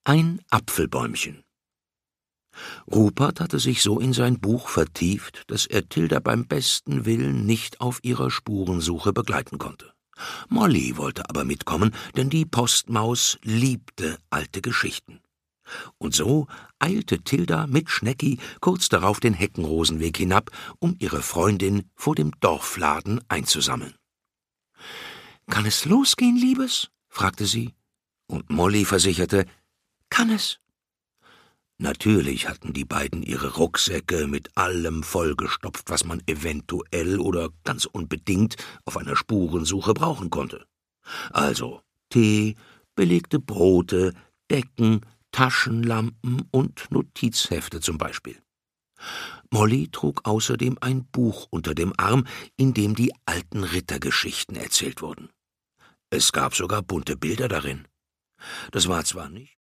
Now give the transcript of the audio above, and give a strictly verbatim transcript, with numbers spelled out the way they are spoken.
Ein Apfelbäumchen. Rupert hatte sich so in sein Buch vertieft, dass er Tilda beim besten Willen nicht auf ihrer Spurensuche begleiten konnte. Molly wollte aber mitkommen, denn die Postmaus liebte alte Geschichten. Und so eilte Tilda mit Schnecki kurz darauf den Heckenrosenweg hinab, um ihre Freundin vor dem Dorfladen einzusammeln. »Kann es losgehen, Liebes?« fragte sie, und Molly versicherte, »kann es?« Natürlich hatten die beiden ihre Rucksäcke mit allem vollgestopft, was man eventuell oder ganz unbedingt auf einer Spurensuche brauchen konnte. Also Tee, belegte Brote, Decken, Taschenlampen und Notizhefte zum Beispiel. Molly trug außerdem ein Buch unter dem Arm, in dem die alten Rittergeschichten erzählt wurden. Es gab sogar bunte Bilder darin. Das war zwar nicht